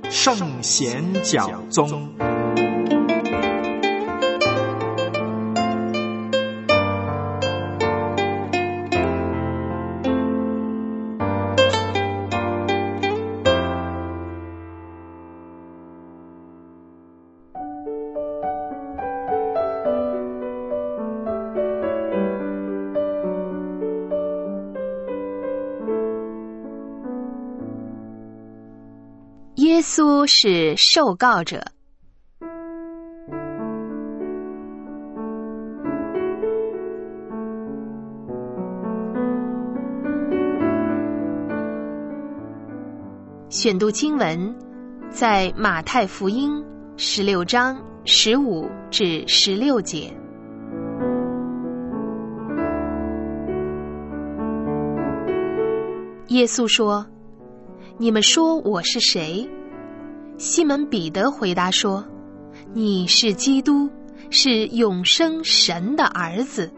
圣贤讲宗。 耶稣是受告者。选读经文在马太福音16章15至16节。耶稣说：你们说我是谁？西门彼得回答说：你是基督，是永生神的儿子。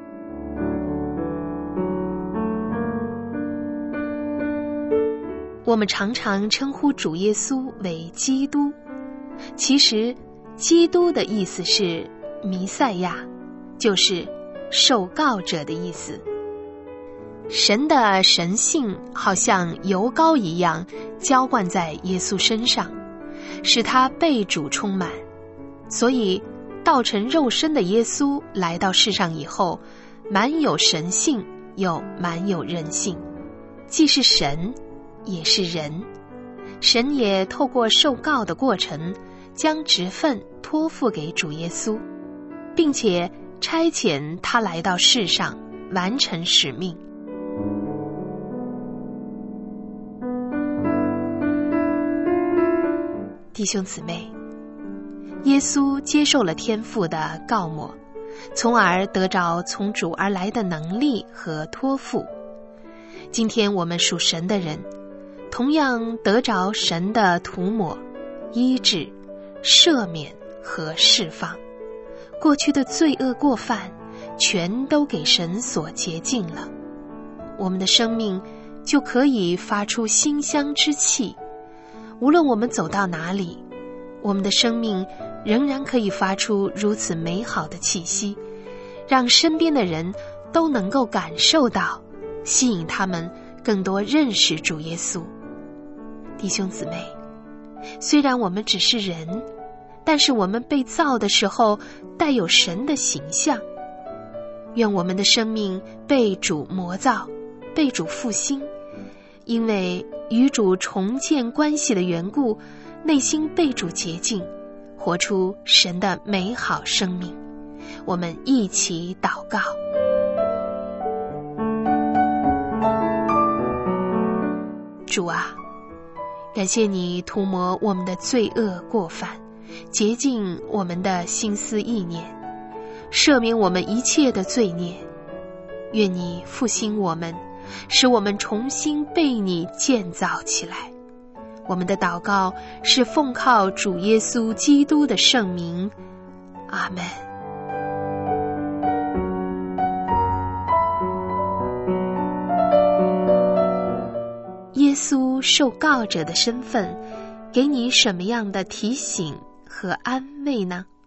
我们常常称呼主耶稣为基督，其实基督的意思是弥赛亚，就是受告者的意思。神的神性好像油膏一样浇灌在耶稣身上，使他被主充满。所以道成肉身的耶稣来到世上以后，满有神性又满有人性，既是神也是人。神也透过受告的过程，将职分托付给主耶稣，并且差遣他来到世上完成使命。弟兄姊妹，耶稣接受了天父的告抹，从而得着从主而来的能力和托付。今天我们属神的人，同样得着神的涂抹、医治、赦免和释放。过去的罪恶过犯全都给神所洁净了，我们的生命就可以发出馨香之气。无论我们走到哪里，我们的生命仍然可以发出如此美好的气息，让身边的人都能够感受到，吸引他们更多认识主耶稣。弟兄姊妹，虽然我们只是人，但是我们被造的时候带有神的形象。愿我们的生命被主磨造，被主复兴，因为与主重建关系的缘故，内心被主洁净，活出神的美好生命。我们一起祷告。主啊，感谢你涂抹我们的罪恶过犯，洁净我们的心思意念，赦免我们一切的罪孽。愿你复兴我们，使我们重新被你建造起来。我们的祷告是奉靠主耶稣基督的圣名，阿们。耶稣受告者的身份，给你什么样的提醒和安慰呢？